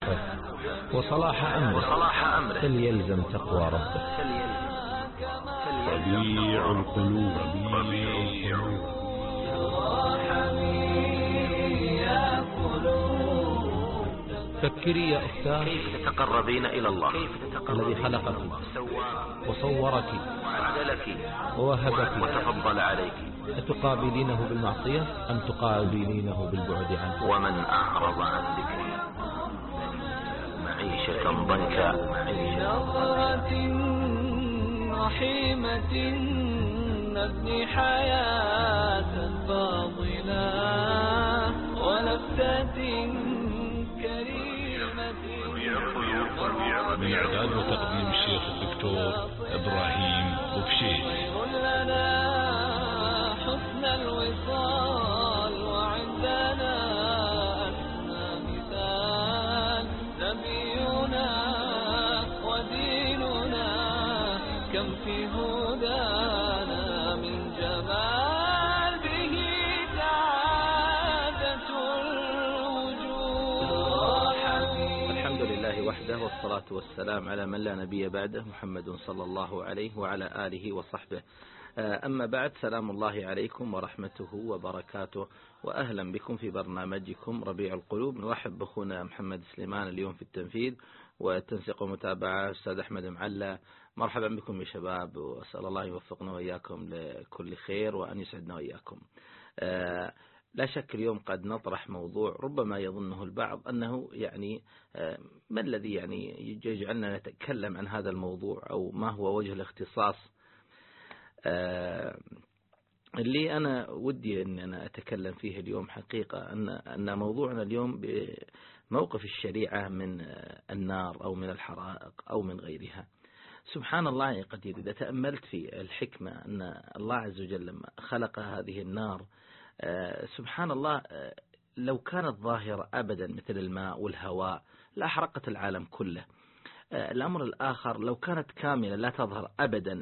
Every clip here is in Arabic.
وصلاح أمره فليلزم تقوى ربه. ربيع القلوب. فكري يا أختاه، كيف تتقربين إلى الله الذي خلقك وصورك وعدلك ووهبك وتفضل عليك، أتقابلينه بالمعصية أم تقابلينه بالبعد عنه؟ ومن أعرض عن ذكري معيشة ضنكا. نظرة رحيمة نبني حياة فاضلة، ولفتة كريمة. من إعداد وتقديم الشيخ الدكتور إبراهيم بوبشيش. لنا حسن الوصال وعندنا أسمى مثال، نبينا وديننا كم في هدانا من جمال، به سعادة الوجود. الحمد لله وحده، والصلاة والسلام على من لا نبي بعده، محمد صلى الله عليه وعلى آله وصحبه. أما بعد، سلام الله عليكم ورحمته وبركاته، وأهلا بكم في برنامجكم ربيع القلوب. نرحب بأخونا محمد سليمان اليوم في التنفيذ، والتنسيق ومتابعة أستاذ أحمد معلى. مرحبا بكم يا شباب، وأسأل الله يوفقنا وإياكم لكل خير وأن يسعدنا وإياكم. لا شك اليوم قد نطرح موضوع ربما يظنه البعض أنه يعني ما الذي يعني يجعلنا نتكلم عن هذا الموضوع، أو ما هو وجه الاختصاص اللي أنا ودي أن أنا أتكلم فيه اليوم. حقيقة أن موضوعنا اليوم بموقف الشريعة من النار أو من الحرائق أو من غيرها. سبحان الله يا قدير، إذا تأملت في الحكمة أن الله عز وجل لما خلق هذه النار، سبحان الله، لو كانت ظاهرة أبدا مثل الماء والهواء لأحرقت العالم كله. الأمر الآخر، لو كانت كاملة لا تظهر أبدا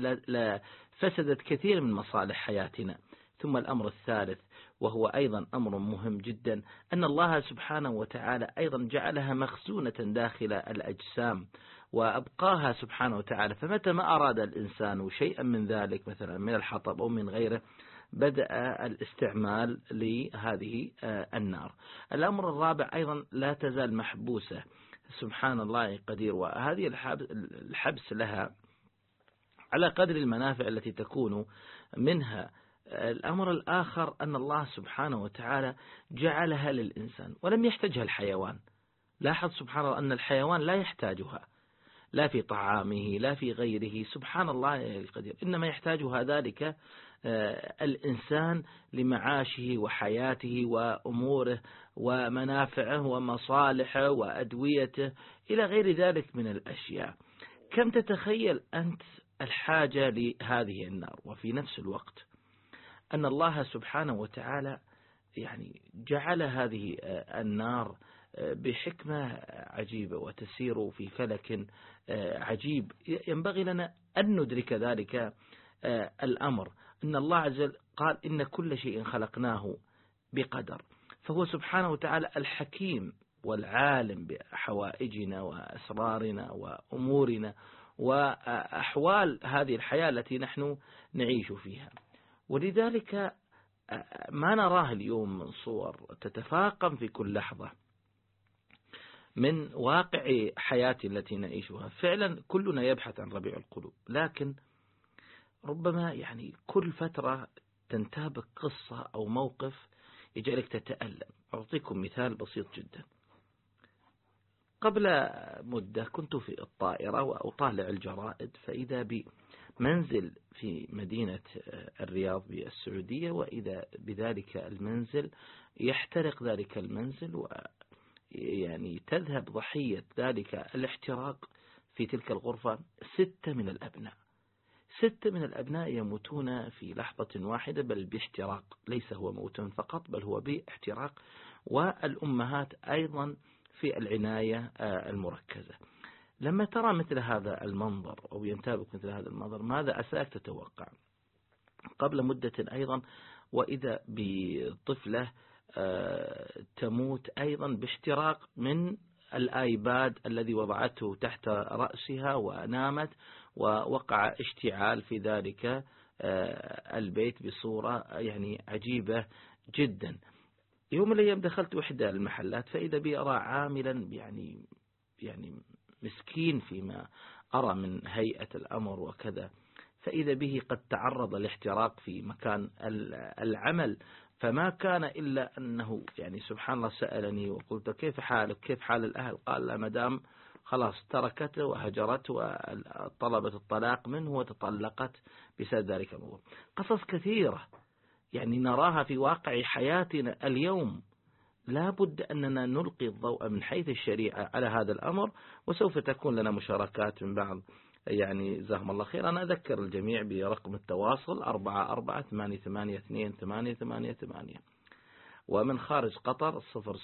لفسدت كثير من مصالح حياتنا. ثم الأمر الثالث، وهو أيضا أمر مهم جدا، أن الله سبحانه وتعالى أيضا جعلها مخزونة داخل الأجسام وأبقاها سبحانه وتعالى، فمتى ما أراد الإنسان شيئا من ذلك مثلا من الحطب أو من غيره بدأ الاستعمال لهذه النار. الأمر الرابع أيضا، لا تزال محبوسة سبحان الله قدير، وهذه الحبس لها على قدر المنافع التي تكون منها. الأمر الآخر أن الله سبحانه وتعالى جعلها للإنسان ولم يحتاجها الحيوان. لاحظ سبحان الله أن الحيوان لا يحتاجها، لا في طعامه لا في غيره، سبحان الله القدير، إنما يحتاجها ذلك الإنسان لمعاشه وحياته وأموره ومنافعه ومصالحه وأدويته إلى غير ذلك من الأشياء. كم تتخيل أنت الحاجة لهذه النار، وفي نفس الوقت أن الله سبحانه وتعالى يعني جعل هذه النار بحكمة عجيبة وتسير في فلك عجيب. ينبغي لنا أن ندرك ذلك الأمر، أن الله عز وجل قال إن كل شيء خلقناه بقدر، فهو سبحانه وتعالى الحكيم والعالم بحوائجنا وأسرارنا وأمورنا وأحوال هذه الحياة التي نحن نعيش فيها. ولذلك ما نراه اليوم من صور تتفاقم في كل لحظة من واقع حياتي التي نعيشها، فعلا كلنا يبحث عن ربيع القلوب، لكن ربما يعني كل فترة تنتابك قصة أو موقف يجعلك تتألم. أعطيكم مثال بسيط جدا. قبل مدة كنت في الطائرة وأطالع الجرائد، فإذا بمنزل في مدينة الرياض بالسعودية، وإذا بذلك المنزل يحترق ذلك المنزل، ويعني تذهب ضحية ذلك الاحتراق في تلك الغرفة 6 من الأبناء. 6 من الأبناء يموتون في لحظة واحدة، بل باحتراق، ليس هو موت فقط بل هو باحتراق، والأمهات أيضا في العناية المركزة. لما ترى مثل هذا المنظر أو ينتابك مثل هذا المنظر، ماذا أساك تتوقع؟ قبل مدة أيضا وإذا بطفلة تموت أيضا باحتراق من الآيباد الذي وضعته تحت رأسها ونامت، ووقع اشتعال في ذلك البيت بصورة يعني عجيبة جدا. يوم من الأيام دخلت وحدة المحلات فإذا بي أرى عاملا يعني مسكين فيما أرى من هيئة الأمر وكذا، فإذا به قد تعرض لاحتراق في مكان العمل، فما كان إلا أنه يعني سبحان الله سألني وقلت كيف حالك كيف حال الأهل؟ قال لا مدام خلاص تركته وهجرته وطلبت الطلاق منه وتطلقت بسبب ذلك الموضوع. قصص كثيرة يعني نراها في واقع حياتنا اليوم، لا بد أننا نلقي الضوء من حيث الشريعة على هذا الأمر، وسوف تكون لنا مشاركات من بعض يعني جزاهم الله خير. أنا أذكر الجميع برقم التواصل 44882888، ومن خارج قطر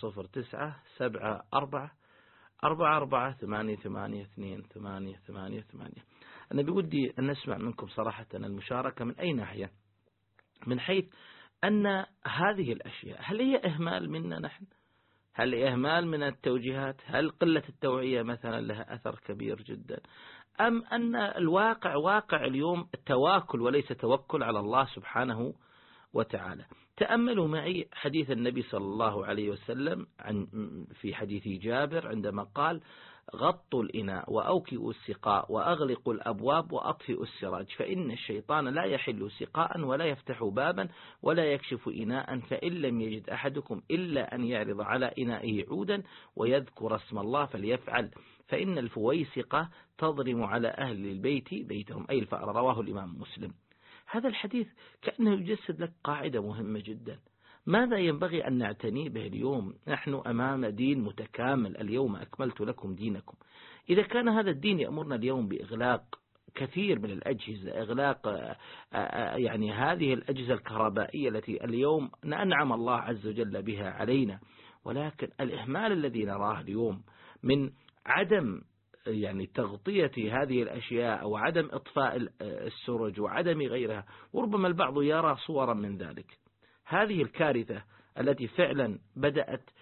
0097444882888. أنا بودي أن نسمع منكم صراحة المشاركة من أي ناحية، من حيث أن هذه الأشياء هل هي إهمال منا نحن؟ هل إهمال من التوجيهات؟ هل قلة التوعية مثلا لها أثر كبير جدا؟ أم أن الواقع واقع اليوم تواكل وليس توكل على الله سبحانه وتعالى؟ تأملوا معي حديث النبي صلى الله عليه وسلم في حديث جابر عندما قال غطوا الإناء وأوكئوا السقاء وأغلقوا الأبواب وأطفئوا السراج، فإن الشيطان لا يحل سقاء ولا يفتح بابا ولا يكشف إناء، فإن لم يجد أحدكم إلا أن يعرض على إنائه عودا ويذكر اسم الله فليفعل، فإن الفويسقة تضرم على أهل البيت بيتهم، أي الفأر. رواه الإمام مسلم. هذا الحديث كأنه يجسد لك قاعدة مهمة جدا، ماذا ينبغي أن نعتني به اليوم؟ نحن أمام دين متكامل، اليوم أكملت لكم دينكم. إذا كان هذا الدين يأمرنا اليوم بإغلاق كثير من الأجهزة، إغلاق يعني هذه الأجهزة الكهربائية التي اليوم أنعم الله عز وجل بها علينا، ولكن الإهمال الذي نراه اليوم من عدم يعني تغطية هذه الأشياء أو عدم إطفاء السرج وعدم غيرها، وربما البعض يرى صورا من ذلك. هذه الكارثة التي فعلا بدأت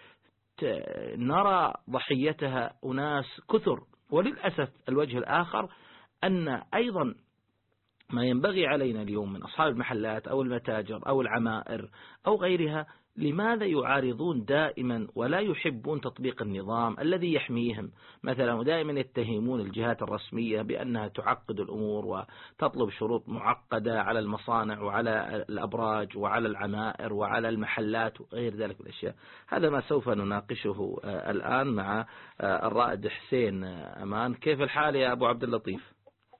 نرى ضحيتها أناس كثر، وللأسف الوجه الآخر أن أيضا ما ينبغي علينا اليوم من أصحاب المحلات أو المتاجر أو العمائر أو غيرها، لماذا يعارضون دائما ولا يحبون تطبيق النظام الذي يحميهم؟ مثلا دائما يتهمون الجهات الرسمية بأنها تعقد الأمور وتطلب شروط معقدة على المصانع وعلى الأبراج وعلى العمائر وعلى المحلات وغير ذلك من الأشياء. هذا ما سوف نناقشه الآن مع الرائد حسين أمان. كيف الحال يا أبو عبد اللطيف؟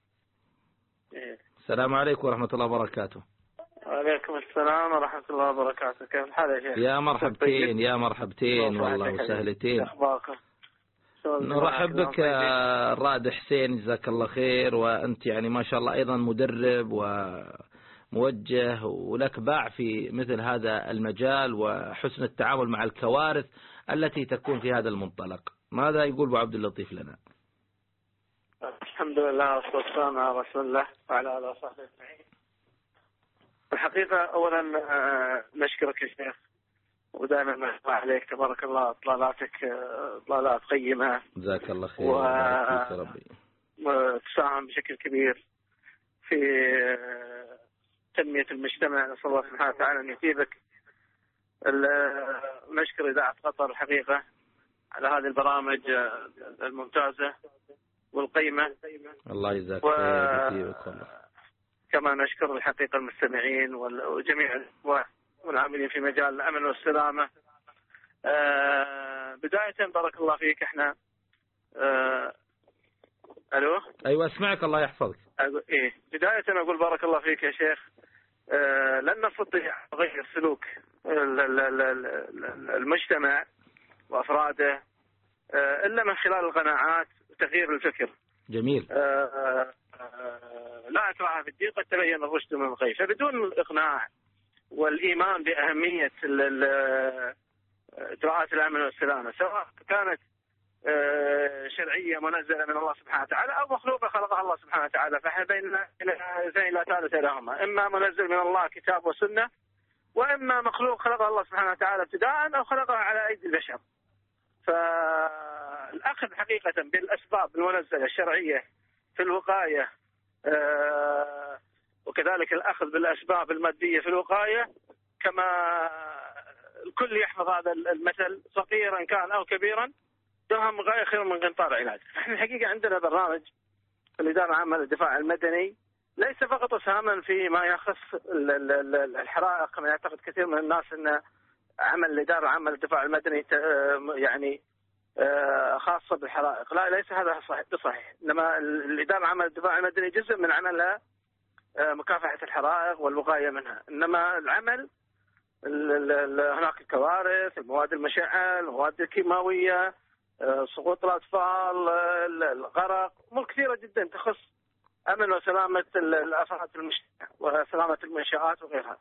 السلام عليكم ورحمة الله وبركاته. وعليكم السلام ورحمة الله وبركاته. كيف الحال يا شيخ؟ يا مرحبتين يا مرحبتين والله وسهلتين. نرحب بك الرائد حسين، جزاك الله خير، وأنت يعني ما شاء الله أيضا مدرب وموجه ولك باع في مثل هذا المجال وحسن التعامل مع الكوارث التي تكون في هذا المنطلق. ماذا يقول أبو عبد اللطيف لنا؟ الحمد لله والصلاة والسلام على رسول الله وعلى آله وصحبه أجمعين. الحقيقة أولا نشكرك يا شيخ، ودائما نشكر عليك تبارك الله، إطلالاتك إطلالات قيمة جزاك الله خير وتساهم بشكل كبير في تنمية المجتمع. نسأل الله سبحانه وتعالى أن يثيبك. نشكر إذاعة قطر الحقيقة على هذه البرامج الممتازة والقيمة. الله يجزاك خير. كما نشكر الحقيقة المستمعين وجميع والعاملين في مجال الأمن والسلامة. بداية بارك الله فيك، احنا ألو أيوة أسمعك الله يحفظك. إيه بداية أقول بارك الله فيك يا شيخ، لن نستطيع غير سلوك المجتمع وأفراده إلا من خلال القناعات وتغيير الفكر. جميل. لا إكراه في الدين، قد تبين الرشد من الغي. فبدون الإقناع والإيمان بأهمية إجراءات الأمن والسلامة، سواء كانت شرعية منزلة من الله سبحانه وتعالى أو مخلوقة خلقها الله سبحانه وتعالى، فإحنا بين زين لا ثالث لهما، إما منزل من الله كتاب وسنة، وإما مخلوق خلقها الله سبحانه وتعالى ابتداء أو خلقها على أيدي البشر. فلا الأخذ حقيقة بالأسباب المنزلة الشرعية في الوقاية، وكذلك الأخذ بالأسباب المادية في الوقاية، كما الكل يحفظ هذا المثل صغيرا كان أو كبيرا، دهم غاية خير من قنطار علاج. احنا الحقيقة عندنا برنامج في الإدارة العامة للدفاع المدني ليس فقط اسهاما في ما يخص الحرائق كما يعتقد كثير من الناس ان عمل الإدارة العامة للدفاع المدني يعني خاصة بالحرائق، لا ليس هذا صحيح. انما الإدارة العامة للدفاع المدني جزء من عملها مكافحة الحرائق والوقاية منها، انما العمل هناك الكوارث، المواد المشعة، المواد الكيماوية، سقوط الأطفال، الغرق، أمور كثيرة جدا تخص أمن وسلامة الأفراد المجتمع وسلامة المنشآت وغيرها.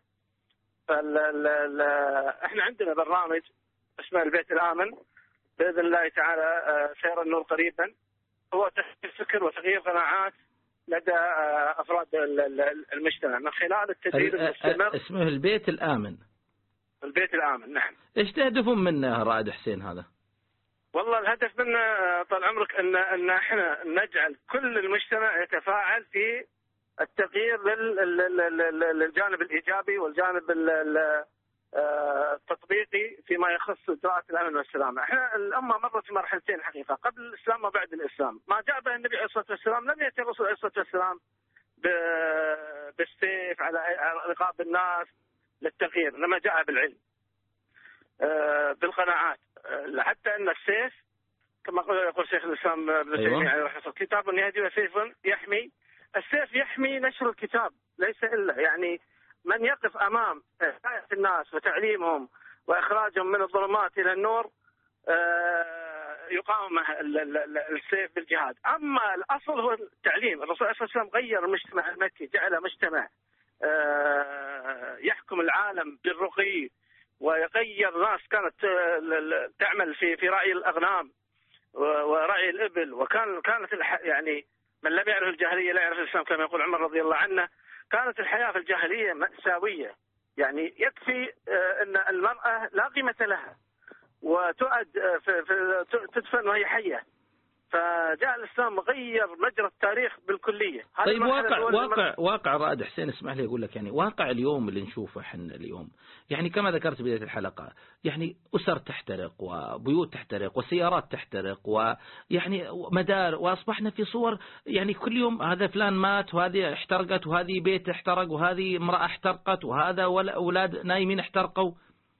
احنا عندنا برنامج اسمه البيت الآمن، بإذن الله تعالى سيرى النور قريبا، هو تغيير فكر وتغيير قناعات لدى أفراد المجتمع من خلال التدريب المستمر. اسمه البيت الآمن. البيت الآمن، نعم. ايش تهدفون منه رائد حسين هذا؟ والله الهدف منا طال عمرك ان احنا نجعل كل المجتمع يتفاعل في التغيير للجانب الايجابي والجانب التطبيقي فيما يخص اجراءات الامن والسلامه. احنا الامه مرت في مرحلتين حقيقه، قبل الاسلام وبعد الاسلام. ما جاء به النبي عليه الصلاه والسلام لم ياتي الرسول عليه الصلاه والسلام بالسيف على رقاب الناس للتغيير، انما جاء بالعلم بالقناعات. حتى ان السيف كما يقول شيخ الاسلام ابن تيميه عليه رحمه الله كتاب يهدي وسيف يحمي. السيف يحمي نشر الكتاب ليس الا، يعني من يقف امام هدايه الناس وتعليمهم واخراجهم من الظلمات الى النور يقاوم السيف بالجهاد. اما الاصل هو التعليم. الرسول عليه الصلاه والسلام غير المجتمع المكي، جعل مجتمع يحكم العالم بالرقي، ويغير ناس كانت تعمل في رعي الأغنام ورعي الإبل، كانت يعني من لم يعرف الجاهلية لا يعرف الإسلام كما يقول عمر رضي الله عنه. كانت الحياة في الجاهلية مأساوية، يعني يكفي أن المرأة لا قيمة لها وتؤد تدفن وهي حية، فجاء الإسلام غير مجرى التاريخ بالكلية. طيب واقع رائد حسين، اسمح لي أقول لك، يعني واقع اليوم اللي نشوفه احنا اليوم، يعني كما ذكرت بداية الحلقة، يعني أسر تحترق وبيوت تحترق وسيارات تحترق ويعني مدار، وأصبحنا في صور يعني كل يوم هذا فلان مات وهذه احترقت وهذه بيت احترق وهذه امرأة احترقت وهذا أولاد نايمين احترقوا.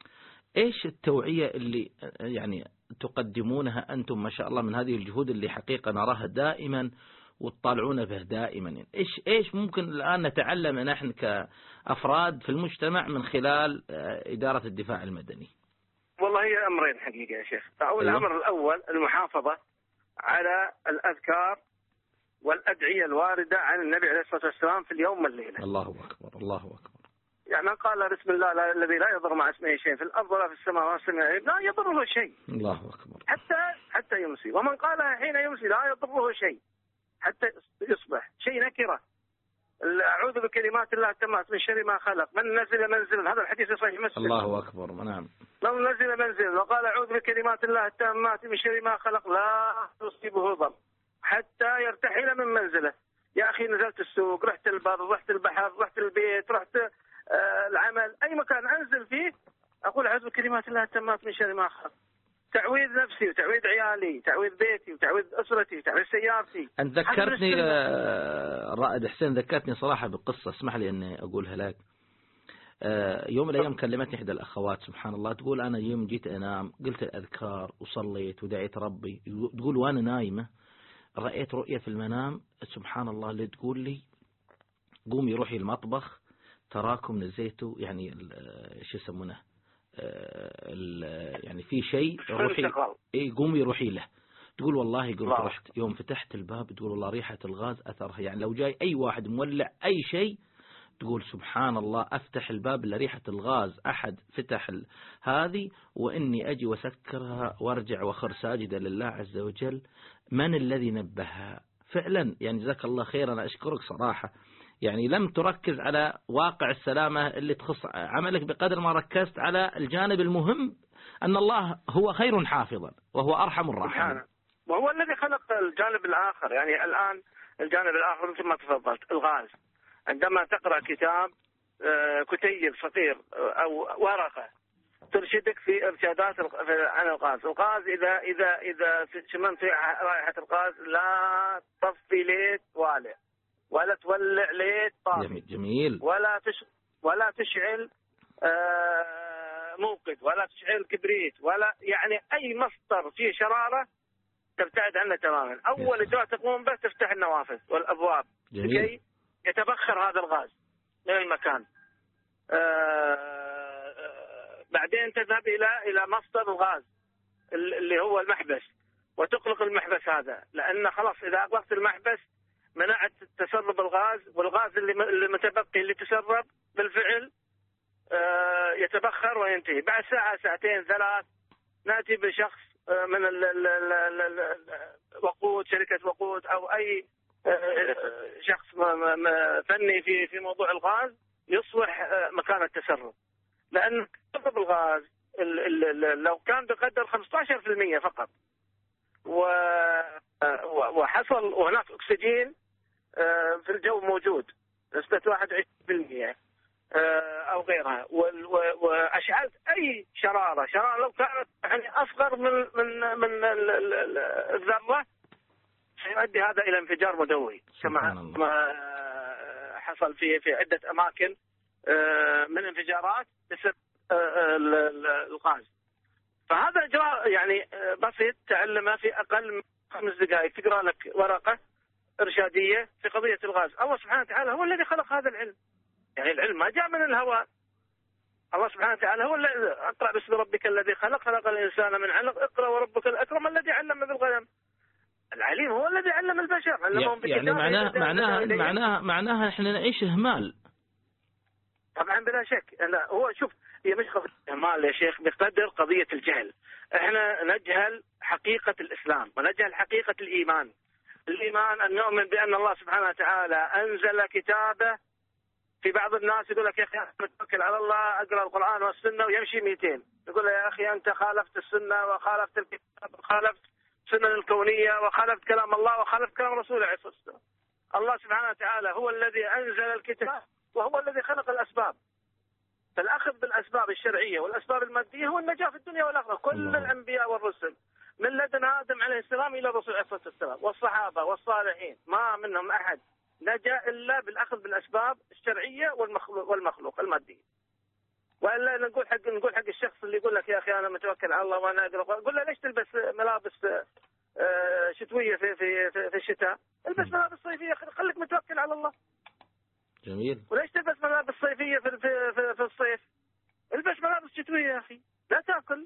إيش التوعية اللي يعني تقدمونها أنتم ما شاء الله من هذه الجهود اللي حقيقة نراها دائما وتطالعون به دائما؟ إيش ممكن الآن نتعلم نحن كأفراد في المجتمع من خلال إدارة الدفاع المدني؟ والله هي أمرين حقيقة يا شيخ. الأمر الأول المحافظة على الأذكار والأدعية الواردة عن النبي عليه الصلاة والسلام في اليوم والليلة. الله أكبر الله أكبر. يعني قال بسم الله الذي لا يضر مع اسمه شيء في الأرض ولا في السماء لا يضره شيء. الله أكبر. حتى يمسي، ومن قالها حين يمسي لا يضره شيء حتى يصبح. شيء نكرة. أعوذ بكلمات الله التامات من شر ما خلق، من نزل منزلا، هذا الحديث صحيح مسلم. الله أكبر. نعم. من نزل منزلا وقال أعوذ بكلمات الله التامات من شر ما خلق لا تصيبه ضر حتى يرتحل من منزله. يا أخي نزلت السوق، رحت البر، رحت البحر، رحت البيت، رحت العمل، أي مكان أنزل فيه أقول أعوذ بكلمات الله التامات من شر ما خلق. تعويذ نفسي وتعويذ عيالي، تعويذ بيتي وتعويذ أسرتي وتعويذ سيارتي. أنت ذكرتني رائد حسين، ذكرتني صراحة بقصة اسمح لي أني أقولها لك. يوم من الأيام كلمتني إحدى الأخوات سبحان الله، تقول أنا يوم جيت أنام قلت الأذكار وصليت ودعيت ربي، تقول وأنا نايمة رأيت رؤية في المنام سبحان الله اللي تقول لي قومي روحي المطبخ تراكم نزيتوا يعني شو يسمونه يعني في شيء روحي قومي روحي له. تقول والله قمت رحت يوم فتحت الباب تقول والله ريحة الغاز أثرها، يعني لو جاي أي واحد مولع أي شيء تقول سبحان الله أفتح الباب لريحة الغاز أحد فتح هذه وإني أجي وسكرها وارجع وخر ساجدة لله عز وجل. من الذي نبهها فعلا؟ يعني جزاك الله خير، أنا أشكرك صراحة، يعني لم تركز على واقع السلامة اللي تخص عملك بقدر ما ركزت على الجانب المهم أن الله هو خير حافظا وهو أرحم الراحمين. وهو الذي خلق الجانب الآخر. يعني الآن الجانب الآخر مثل ما تفضلت، الغاز. عندما تقرأ كتاب كتيب صغير أو ورقة ترشدك في إرشادات عن الغاز. الغاز إذا شممت رائحة الغاز لا تطفي ليت والع، ولا تولع ليت طافي، جميل. ولا تشعل موقد، ولا تشعل كبريت، ولا يعني أي مصدر فيه شرارة تبتعد عنه تماما. أول إجراء تقوم به تفتح النوافذ والأبواب لكي يتبخر هذا الغاز من المكان. بعدين تذهب إلى مصدر الغاز اللي هو المحبس، وتغلق المحبس هذا، لأن خلاص إذا أغلقت المحبس منعت تسرب الغاز، والغاز اللي متبقي اللي تسرب بالفعل يتبخر وينتهي. بعد ساعة ساعتين ثلاث نأتي بشخص من وقود، شركة وقود أو أي شخص فني في موضوع الغاز يصلح مكان التسرب. لأن تسرب الغاز لو كان بقدر 15% فقط وحصل وهناك أكسجين في الجو موجود نسبة 21% أو غيرها، وأشعلت أي شرارة لو كانت يعني أصغر من الذرة سيؤدي هذا إلى انفجار مدوي كما حصل في عدة أماكن من انفجارات بسبب الغاز. فهذا إجراء يعني بسيط تعلمه في أقل من 5 دقائق، تقرأ لك ورقة إرشادية في قضية الغاز. الله سبحانه وتعالى هو الذي خلق هذا العلم، يعني العلم ما جاء من الهواء. الله سبحانه وتعالى هو الذي اقرأ باسم ربك الذي خلق الإنسان من علق، اقرأ وربك الأكرم الذي علم بالقلم. العليم هو الذي علم البشر، علمهم يعني معناها احنا نعيش إهمال. طبعا بلا شك. هو شوف، هي مش قضية إهمال يا شيخ بقدر قضية الجهل. احنا نجهل حقيقة الإسلام ونجهل حقيقة الإيمان. الإيمان أن نؤمن بأن الله سبحانه وتعالى أنزل كتابه. في بعض الناس يقول لك يا أخي أتوكل على الله، أقرأ القرآن والسنة ويمشي 200. يقول له يا أخي أنت خالفت السنة وخالفت الكتاب وخالفت السنن الكونية وخالفت كلام الله وخالفت كلام رسوله عليه الصلاة والسلام. الله سبحانه وتعالى هو الذي أنزل الكتاب وهو الذي خلق الأسباب. فالأخذ بالأسباب الشرعية والأسباب المادية هو النجاة في الدنيا والآخرة. كل الأنبياء والرسل من لدن آدم عليه السلام إلى الرسول عليه الصلاة والسلام والصحابة والصالحين ما منهم أحد نجا إلا بالأخذ بالأسباب الشرعية والمخلوق المادي. وإلا نقول حق الشخص اللي يقول لك يا أخي أنا متوكل على الله وأنا أقرأ، قل له ليش تلبس ملابس شتوية في الشتاء؟ البس ملابس صيفية، خليك متوكل على الله. جميل. وليش تلبس ملابس صيفية في الصيف؟ البس ملابس شتوية يا أخي، لا تأكل،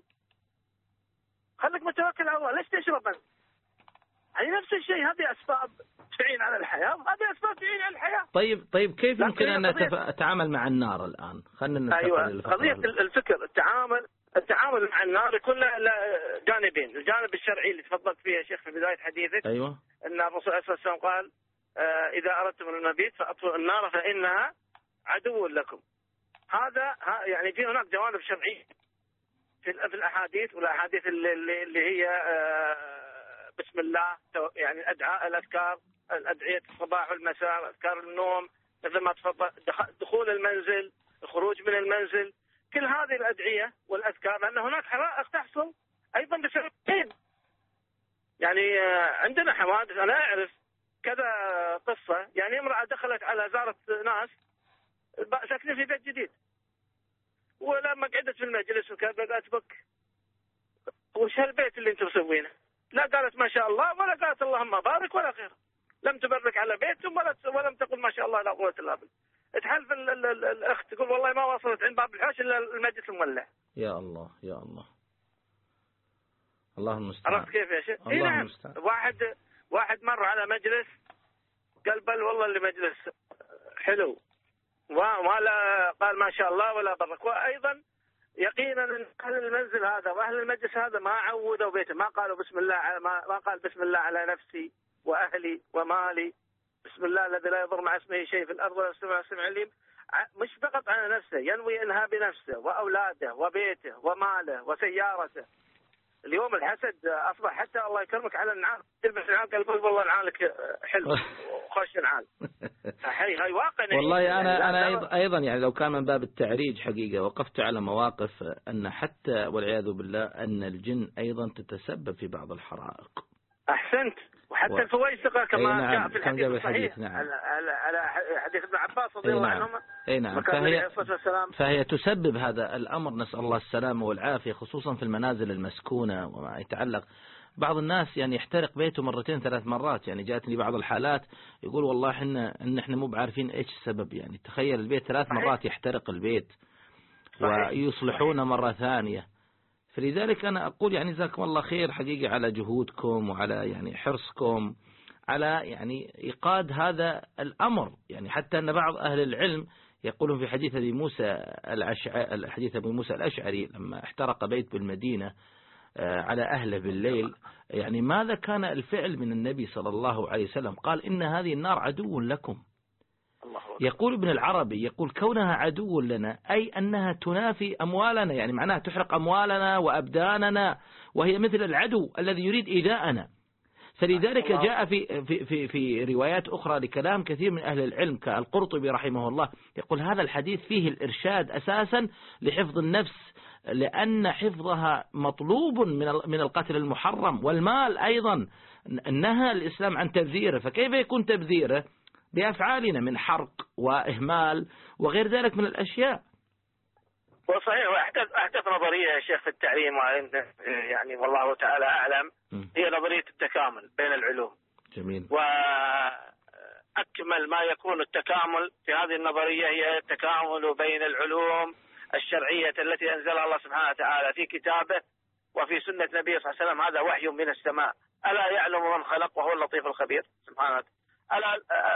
خليك متوكل على الله. ليش تشرب أنت؟ يعني نفس الشيء، هذه أسباب تعين على الحياة، هذه أسباب تعين على الحياة. طيب كيف يمكن أن نتعامل مع النار الآن؟ خلينا ننتقل قضية الفكر، التعامل مع النار يكون له جانبين. الجانب الشرعي اللي تفضلت فيه يا شيخ في بداية حديثك، أيوة، أن الرسول عليه الصلاة والسلام قال إذا أردتم المبيت فأطفئوا النار فإنها عدو لكم. هذا يعني في هناك جوانب شرعية في الأحاديث، والأحاديث اللي هي بسم الله، يعني الأذكار، الأدعية الصباح والمساء، أذكار النوم مثل ما تفضل، دخول المنزل، الخروج من المنزل، كل هذه الأدعية والأذكار، لأن هناك حرائق تحصل أيضا بسببين. يعني عندنا حوادث، أنا أعرف كذا قصة. يعني امرأة دخلت على زارت ناس ساكنين في بيت جديد، ولما قعدت في المجلس وكذا بدأت تبك، وش هالبيت اللي انتم مسوينه؟ لا قالت ما شاء الله، ولا قالت اللهم بارك، ولا غيره. لم تبرك على بيتهم ولم تقل ما شاء الله لا قوة الا بالله. تحلف الأخت تقول والله ما وصلت عند باب الحوش إلا المجلس مولع. يا الله يا الله، الله المستعان. عرفت كيف يا شيخ؟ الله المستعان. واحد مر على مجلس قال بل والله اللي مجلس حلو، ولا قال ما شاء الله ولا برك. وأيضا يقينا أن أهل المنزل هذا وأهل المجلس هذا ما عودوا بيته، ما قالوا بسم الله، ما قال بسم الله على نفسي وأهلي ومالي، بسم الله الذي لا يضر مع اسمه شيء في الأرض ولا السماء السميع العليم. مش فقط على نفسه، ينوي إنها بنفسه وأولاده وبيته وماله وسيارته. اليوم الحسد أصبح حتى الله يكرمك على النعال، تلبس نعال قال والله نعالك حلو وخش نعال. هاي واقع. والله أنا أيضا يعني لو كان من باب التعريج حقيقة وقفت على مواقف أن حتى والعياذ بالله أن الجن أيضا تتسبب في بعض الحرائق. أحسنت. وحتى الفويسقة كما نعم. جاء في الحديث الصحيح. نعم. على حديث ابن عباس رضي الله عنهما. نعم. فهي تسبب هذا الأمر، نسأل الله السلامة والعافية، خصوصا في المنازل المسكونة وما يتعلق. بعض الناس يعني يحترق بيته 2-3 مرات. يعني جاءتني بعض الحالات يقول والله إحنا مو بعارفين إيش السبب. يعني تخيل البيت 3 مرات يحترق البيت ويصلحونه مرة ثانية. فلذلك أنا أقول يعني جزاكم الله خير حقيقة على جهودكم وعلى يعني حرصكم على يعني إيقاد هذا الأمر. يعني حتى أن بعض أهل العلم يقولون في حديث أبي موسى الأشعري لما احترق بيت بالمدينة على أهله بالليل، يعني ماذا كان الفعل من النبي صلى الله عليه وسلم؟ قال إن هذه النار عدو لكم. يقول ابن العربي يقول كونها عدو لنا أي أنها تنافي أموالنا، يعني معناها تحرق أموالنا وأبداننا، وهي مثل العدو الذي يريد إيذاءنا. فلذلك جاء في روايات أخرى لكلام كثير من أهل العلم كالقرطبي رحمه الله يقول هذا الحديث فيه الإرشاد أساسا لحفظ النفس، لأن حفظها مطلوب من القتل المحرم، والمال أيضا نهى الإسلام عن تبذيره. فكيف يكون تبذيره؟ بأفعالنا من حرق وإهمال وغير ذلك من الأشياء. وصحيح. وأحدث نظرية يا شيخ في التعليم يعني والله تعالى أعلم هي نظرية التكامل بين العلوم. جميل. وأكمل ما يكون التكامل في هذه النظرية هي التكامل بين العلوم الشرعية التي أنزلها الله سبحانه وتعالى في كتابه وفي سنة نبيه صلى الله عليه وسلم. هذا وحي من السماء. ألا يعلم من خلق وهو اللطيف الخبير سبحانه وتعالى. ألا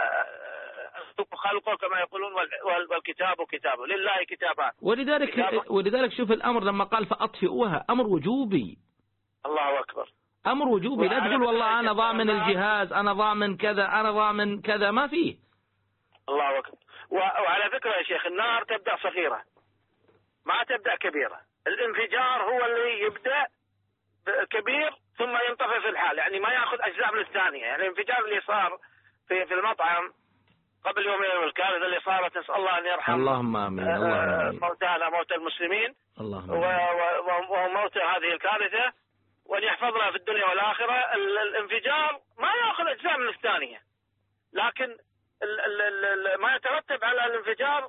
خلقه كما يقولون والكتاب كتابه لله كتابان. ولذلك شوف الأمر لما قال فأطفئوها أمر وجوبي. الله أكبر. أمر وجوبي. لا تقول والله أنا ضامن الجهاز، أنا ضامن كذا، أنا ضامن كذا، ما فيه. الله أكبر. وعلى فكرة يا شيخ النار تبدأ صغيرة ما تبدأ كبيرة. الانفجار هو اللي يبدأ كبير ثم ينطفئ في الحال، يعني ما يأخذ أجزاء من الثانية. يعني الانفجار اللي صار في المطعم قبل يومين والكارثة اللي صارت، نسأل الله أن يرحم اللهم آمين موتانا موتى المسلمين وموتى هذه الكارثة، وأن يحفظنا في الدنيا والآخرة. الانفجار ما يأخذ أجزاء من الثانية، لكن ما يترتب على الانفجار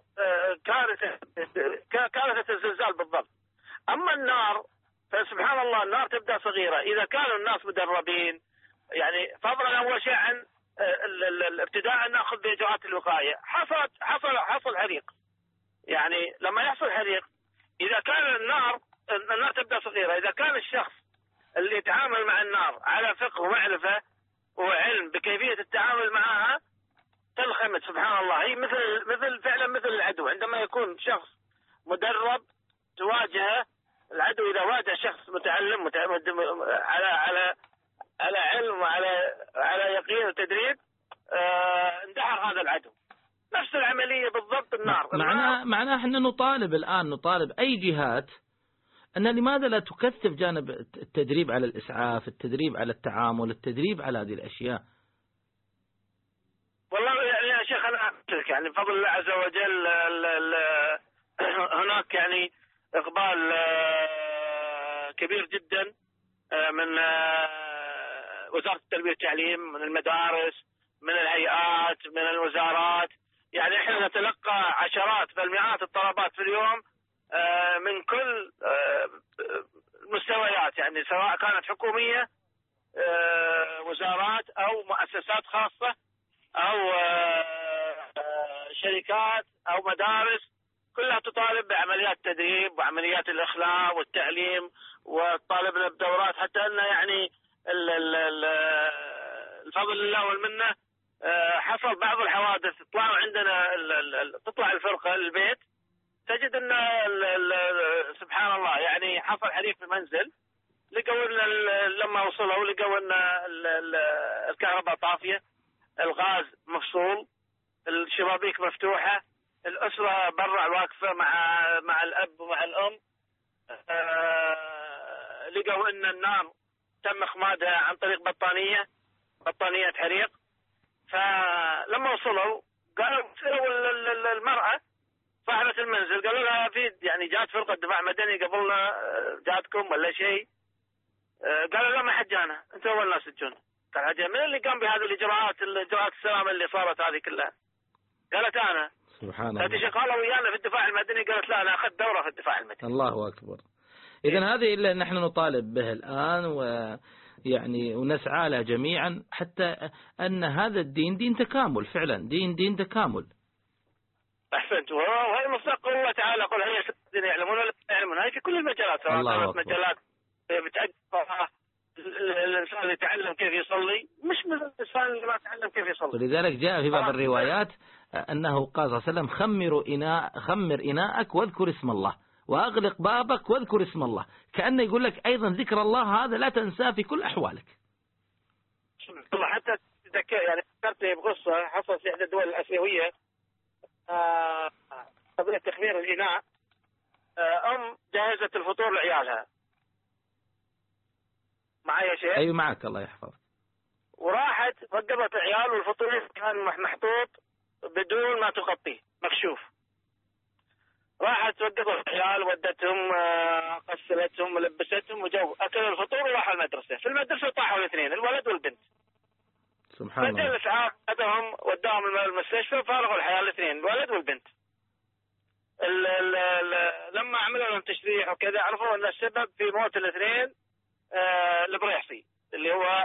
كارثة الزلزال بالضبط. أما النار فسبحان الله النار تبدأ صغيرة إذا كانوا الناس مدربين. يعني فضلا أول شيء عن الابتداء نأخذ بإجراءات الوقاية. حصل حريق، يعني لما يحصل حريق إذا كان النار تبدأ صغيرة، إذا كان الشخص اللي يتعامل مع النار على فقه ومعرفة وعلم بكيفية التعامل معها تنخمد سبحان الله. هي فعلا مثل العدو. عندما يكون شخص مدرب تواجهه العدو، إذا واجه شخص متعلم على علم وعلى يقين وتدريب اندحر هذا العدو. نفس العملية بالضبط النار. معناه احنا نطالب أي جهات أن لماذا لا تكثف جانب التدريب على الإسعاف، التدريب على التعامل، التدريب على هذه الأشياء. والله يعني يا شيخ أنا أعتقد يعني بفضل الله عز وجل هناك يعني إقبال كبير جدا من وزارة التربية والتعليم، من المدارس، من الهيئات، من الوزارات. يعني احنا نتلقى عشرات بل مئات الطلبات في اليوم من كل المستويات، يعني سواء كانت حكومية وزارات أو مؤسسات خاصة أو شركات أو مدارس، كلها تطالب بعمليات تدريب وعمليات الإخلاء والتعليم، وطالبنا بدورات حتى أن يعني الفضل الله والمنة حصل بعض الحوادث. طلعوا عندنا تطلع الفرقة للبيت تجد أن سبحان الله يعني حصل حريق في منزل، لقوا لما وصلوا لقوا أن الكهرباء طافية، الغاز مفصول، الشبابيك مفتوحة، الأسرة برا واقفة مع الأب ومع الأم. لقوا ان النار تم اخمادها عن طريق بطانية حريق. فلما وصلوا قالوا سألوا المرأة صاحبة المنزل، قالوا لها في يعني جات فرقة دفاع مدني قبلنا جاتكم ولا شيء؟ قالوا لا ما حد جانا، انتوا اول ناس تجون. قال حاجة من اللي قام بهذه الاجراءات السلامة اللي صارت هذه كلها؟ قالت انا. سبحان الله. قالت شغالة ويانا في الدفاع المدني؟ قالت لا انا اخذت دورة في الدفاع المدني. الله اكبر. اذا هذه اللي نحن نطالب به الان، ويعني ونسعى له جميعا، حتى ان هذا الدين دين تكامل، فعلا دين تكامل. احسنت. وهي مصدق الله تعالى قل هي الذين يعلمون ولا يعلمون، هذه في كل المجالات، سواء كانت مجالات بتأدي الإنسان يتعلم كيف يصلي، مش من الإنسان اللي ما يتعلم كيف يصلي. ولذلك جاء في بعض الروايات أنه قال صلى الله عليه وسلم خمر إناءك واذكر اسم الله، وأغلق بابك واذكر اسم الله، كأنه يقول لك أيضا ذكر الله هذا لا تنساه في كل أحوالك. حتى يعني ذكرت بقصة حصلت في إحدى الدول الآسيوية، قضية تخمير الإناء. جهزت الفطور لعيالها، معايا شيء؟ أيوة معك الله يحفظك. وراحت فقدت العيال والفطور كان محطوط بدون ما تغطيه، مكشوف. راحت وقفت العيال، ودتهم، غسلتهم ولبستهم وجو أكلوا الفطور وراحوا المدرسة. في المدرسة طاحوا الاثنين، الولد والبنت. سبحان الله. بعدين الإسعاف أخذهم وداهم المستشفى وفارغوا الحياة الاثنين، الولد والبنت. لما عملوا لهم تشريح وكذا عرفوا أن السبب في موت الاثنين البريحصي، اللي هو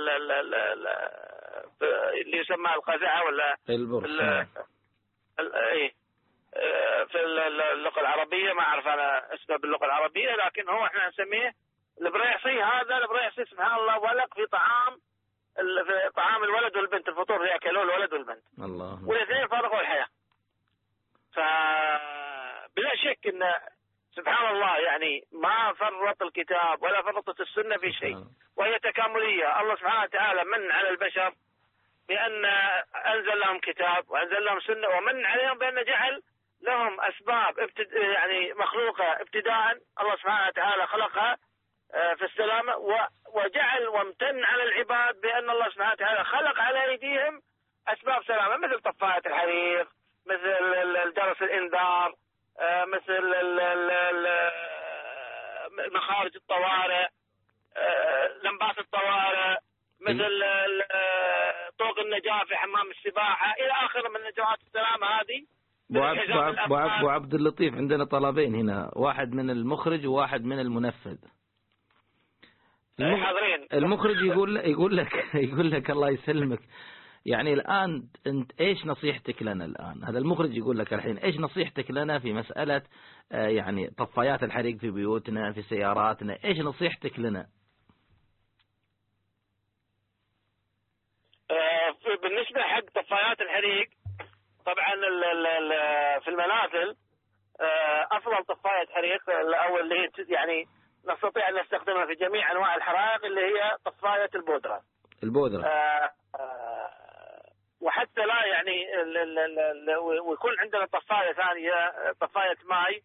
اللي يسمى القزعة ولا البرص. ايه في اللغة العربية، ما أعرف أنا اسمه باللغة العربية، لكن هو احنا نسميه البريحصي. هذا البريحصي سبحان الله ولق في طعام الولد والبنت، الفطور يأكلوه الولد والبنت، الله، والاثنين فارقوا الحياة. فبلا شك ان سبحان الله يعني ما فرط الكتاب ولا فرطت السنة في شيء، وهي تكاملية. الله سبحانه وتعالى من على البشر بأن أنزل لهم كتاب وأنزل لهم سنة، ومن عليهم بأن جعل لهم أسباب يعني مخلوقة ابتداء الله سبحانه وتعالى خلقها في السلامة، وجعل وامتن على العباد بأن الله سبحانه وتعالى خلق على أيديهم أسباب سلامة، مثل طفاية الحريق، مثل جرس الإنذار، مثل مخارج الطوارئ، لمبات الطوارئ، مثل طوق النجاة في حمام السباحة، إلى آخر من إجراءات السلامة هذه. أبو عبد اللطيف، عندنا طلبين هنا، واحد من المخرج وواحد من المنفذ. المخرج يقول لك الله يسلمك، يعني الآن أنت إيش نصيحتك لنا الآن؟ هذا المخرج يقول لك الحين إيش نصيحتك لنا في مسألة يعني طفايات الحريق في بيوتنا في سياراتنا، إيش نصيحتك لنا؟ بالنسبة حق طفايات الحريق، طبعا في المنازل أفضل طفاية حريق أو اللي هي يعني نستطيع أن نستخدمها في جميع أنواع الحرائق اللي هي طفاية البودرة. وحتى لا يعني ويكون عندنا طفاية ثانية، طفاية ماء،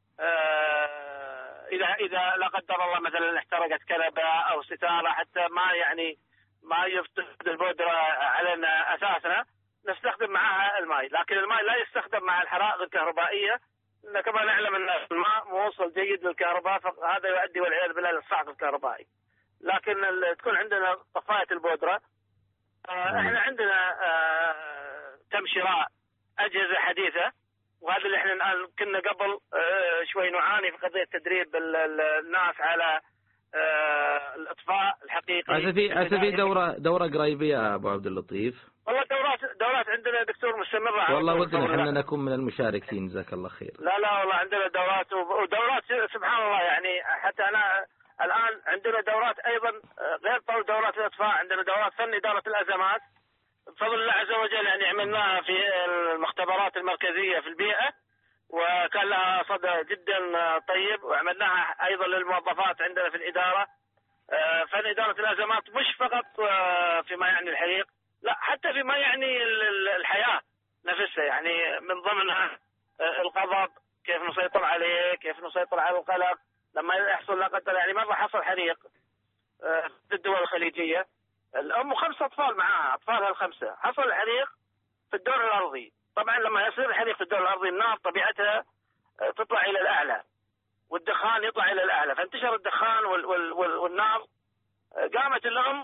إذا لا قدر الله مثلا احترقت كنبة أو ستارة، حتى ما يفتقد البودرة علينا أساسنا، نستخدم معها الماء. لكن الماء لا يستخدم مع الحرائق الكهربائية، لأن كما نعلم أن الماء موصل جيد للكهرباء، فهذا يؤدي والعياذ بالله للصعق الكهربائي. لكن تكون عندنا طفاية البودرة. احنا عندنا تم شراء أجهزة حديثة، وهذا اللي احنا الآن كنا قبل شوي نعاني في قضية تدريب الناس على الإطفاء الحقيقي. هسه في دورة قريبة يا أبو عبد اللطيف. والله دورات عندنا دكتور مستمرة. والله ودنا احنا نكون من المشاركين، جزاك الله خير. لا والله عندنا ودورات سبحان الله، يعني حتى أنا الآن عندنا دورات أيضا غير دورات الإطفاء، عندنا دورات فن إدارة الأزمات بفضل الله عز وجل، يعني عملناها في المختبرات المركزية في البيئة، وكان لها صدى جدا طيب، وعملناها أيضا للموظفات عندنا في الإدارة. فن إدارة الأزمات مش فقط فيما يعني الحريق، لا حتى فيما يعني الحياة نفسها، يعني من ضمنها الغضب، كيف نسيطر عليه، كيف نسيطر على القلق، لما يحصل لا قدر يعني مرة حصل حريق في الدول الخليجية، الأم و5 أطفال معاها، أطفالها ال5، حصل الحريق في الدور الأرضي. طبعا لما يصير الحريق في الدور الأرضي النار طبيعتها تطلع إلى الأعلى والدخان يطلع إلى الأعلى، فانتشر الدخان والنار. قامت الأم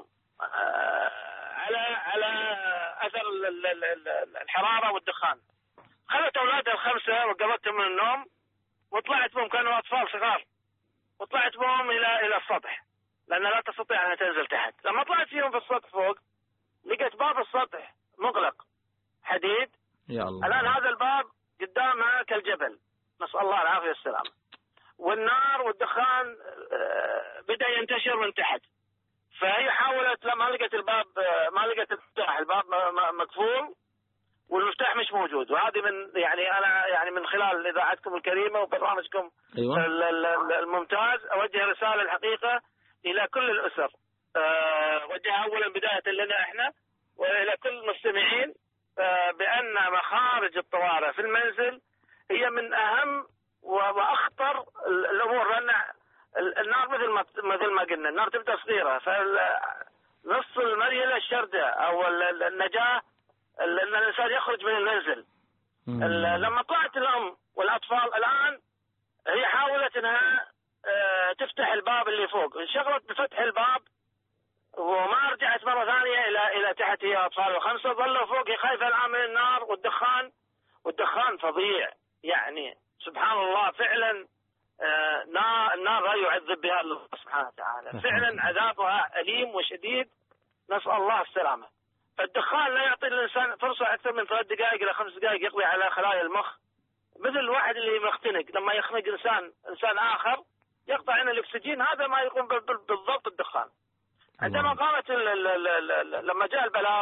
على أثر الحرارة والدخان، خلت أولادها ال5 وقبضتهم من النوم وطلعت بهم، كانوا أطفال صغار، وطلعت بهم إلى السطح لأن لا تستطيع أن تنزل تحت. لما طلعت فيهم في السطح فوق لقيت باب السطح مغلق حديد. يا الله. الآن هذا الباب قدامها كالجبل، نسأل الله العافية والسلامة، والنار والدخان بدأ ينتشر من تحت. فهي حاولت، لما لقت الباب ما لقت المفتاح، الباب مقفول والمفتاح مش موجود. وهذه من يعني أنا يعني من خلال إذاعتكم الكريمة وبرنامجكم أيوة. الممتاز أوجه رسالة الحقيقة إلى كل الأسر، وجهها أولا بداية لنا إحنا وإلى كل المستمعين، بأن مخارج الطوارئ في المنزل هي من أهم وأخطر الأمور، لأن النار مثل ما قلنا النار تبدأ صغيرة، فنص المرحلة الشردة أو النجاة أن الإنسان يخرج من المنزل. لما طلعت الأم والأطفال الآن هي حاولت أنها تفتح الباب اللي فوق، انشغلت بفتح الباب وما رجعت مرة ثانية إلى تحت. هي أطفال ال5 ظلوا فوق، هي خايفة الآن من النار والدخان فظيع. يعني سبحان الله فعلا النار لا يعذب بها الله سبحانه وتعالى، فعلا عذابها أليم وشديد، نسأل الله السلامة. فالدخان لا يعطي الإنسان فرصة أكثر من 3 دقائق إلى 5 دقائق يقضي على خلايا المخ، مثل الواحد اللي مختنق لما يخنق إنسان آخر يقطع عنه الأكسجين، هذا ما يقوم بالضبط الدخان. عندما قامت لما جاء البلاغ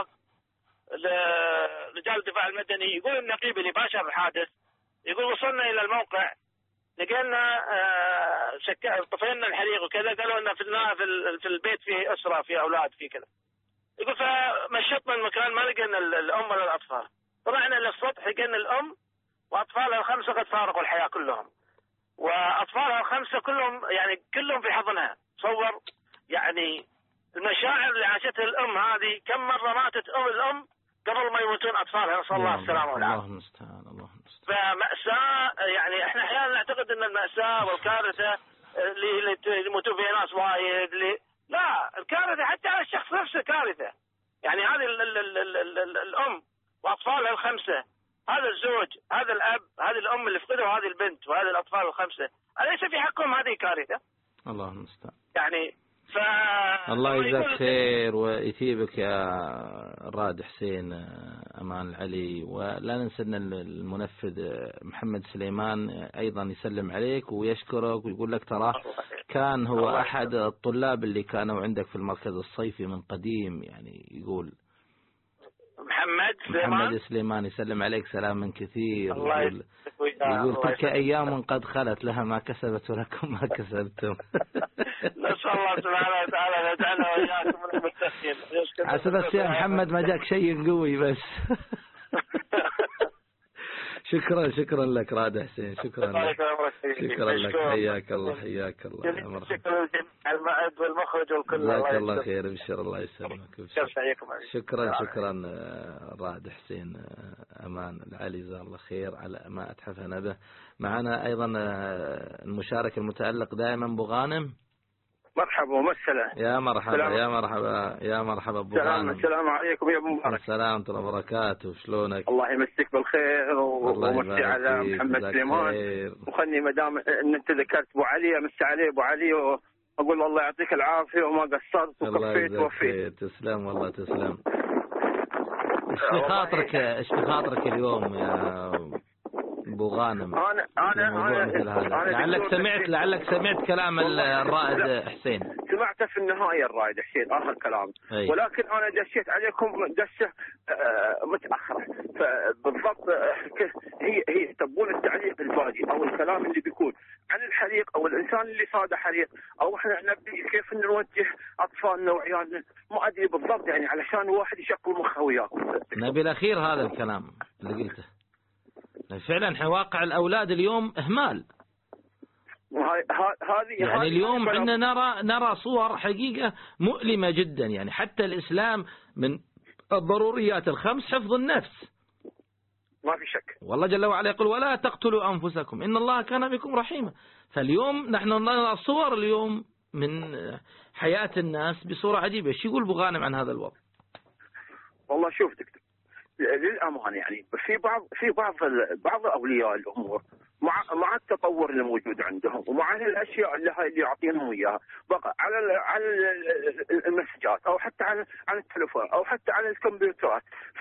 رجال الدفاع المدني، يقول النقيب اللي باشر الحادث، يقول وصلنا إلى الموقع لقينا طفينا الحريق وكذا، قالوا ان في البيت فيه اسره، فيه اولاد، فيه كذا. يقول فمشطنا المكان ما لقينا الام ولا الاطفال، طلعنا للسطح لقينا الام واطفالها ال5 قد فارقوا الحياه كلهم، واطفالها ال5 كلهم في حضنها. تصور يعني المشاعر اللي عاشتها الام هذه، كم مره ماتت الام قبل ما يموتون اطفالها، نسال الله السلامه والعافيه. الله المستعان، الله المستعان. فمأساة، يعني احنا احيانا نعتقد ان المأساة والكارثة اللي يموتون فيها ناس وايد، لا، الكارثة حتى على الشخص نفسه كارثة. يعني هذه الام واطفالها ال5، هذا الزوج، هذا الاب، هذه الام اللي فقدوا هذه البنت وهذه الاطفال ال5، أليس في حقهم هذه كارثة؟ الله المستعان. يعني الله يجزاك خير ويثيبك يا راد حسين أمان العلي. ولا ننسى أن المنفذ محمد سليمان أيضا يسلم عليك ويشكرك ويقول لك ترى كان هو أحد الطلاب اللي كانوا عندك في المركز الصيفي من قديم. يعني يقول محمد سليمان يسلم عليك سلاما كثير، يقول تلك أيام قد خلت، لها ما كسبت ولكم ما كسبتم. نسأل الله سبحانه وتعالى يجعلنا وإياكم من المتقين. عسى بس يا محمد ما جاك شيء قوي بس. شكرا لك راد حسين، شكرا لك حياك الله حياك الله يا مرحبا. شكرا المعد والمخرج والكل. جزاك الله خير، ابشر الله يسلمك. شكرا راد حسين أمان العلي جزاه الله خير على ما أتحفنا به. معنا أيضا المشارك المتألق دائما أبو غانم. مرحبا ومسهلا. يا مرحبا أبو غانم. السلام عليكم يا أبو مبارك. السلام ورحمة الله وبركاته، شلونك؟ الله يمسك بالخير ومسي على محمد سليمان، وخلني ما دام ان انت ذكرت ابو علي امسي عليه ابو علي واقول الله يعطيك العافيه وما قصرت وكفيت ووفيت. تسلم والله تسلم. ايش في خاطرك اليوم يا ابو غانم؟ انا لعلك سمعت كلام الرائد حسين. سمعته في النهايه الرائد حسين اخر كلام، ولكن انا دشيت عليكم دشه متاخره. فبالضبط هي تبون التعليق الباقي او الكلام اللي بيكون عن الحريق او الانسان اللي صاد حريق، او احنا نبي كيف نوجه اطفالنا وعيالنا، ما ادري بالضبط يعني علشان الواحد يشغل مخه وياكم. نبي الاخير هذا الكلام اللي قلته. فعلا واقع الأولاد اليوم إهمال. يعني اليوم عندنا نرى صور حقيقة مؤلمة جدا. يعني حتى الإسلام من الضروريات الخمس حفظ النفس، ما في شك. والله جل وعلا يقول ولا تقتلوا أنفسكم إن الله كان بكم رحيما. فاليوم نحن نرى صور اليوم من حياة الناس بصورة عجيبة. شو يقول بغانم عن هذا الوضع؟ والله شوف دكتور، للأمانة يعني في بعض أولياء الأمور مع التطور اللي موجود عندهم ومع الأشياء اللي يعطينهم إياها بقى على المسجات أو حتى على التلفون أو حتى على الكمبيوترات،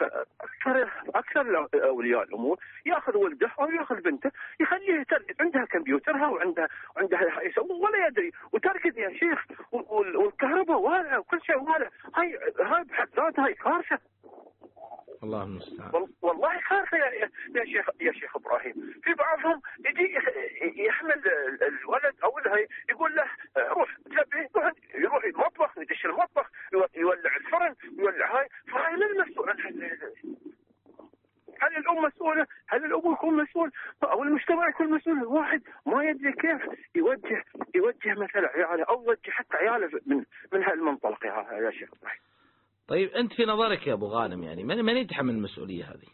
فأكثر أولياء الأمور يأخذ ولده أو يأخذ بنته يخليه عندها كمبيوترها وعندها ولا يدري وتركض يا شيخ، والكهرباء والع وكل شيء والع. هاي بحد ذاتها هاي كارثة. الله المستعان. والله كارثة يا شيخ إبراهيم. في بعضهم يجي يحمل الولد أو الهي يقول له روح تلبي، يروح المطبخ يدش المطبخ يولع الفرن يولع هاي. فهاي من المسؤول عن هل الأم مسؤولة؟ هل الأب يكون مسؤول؟ أو المجتمع يكون مسؤول؟ الواحد ما يدري كيف يوجه مثلا عياله أو يوجه حتى عياله من هالمنطلق يا شيخ إبراهيم. طيب أنت في نظرك يا أبو غانم يعني من يتحمل المسؤولية هذه؟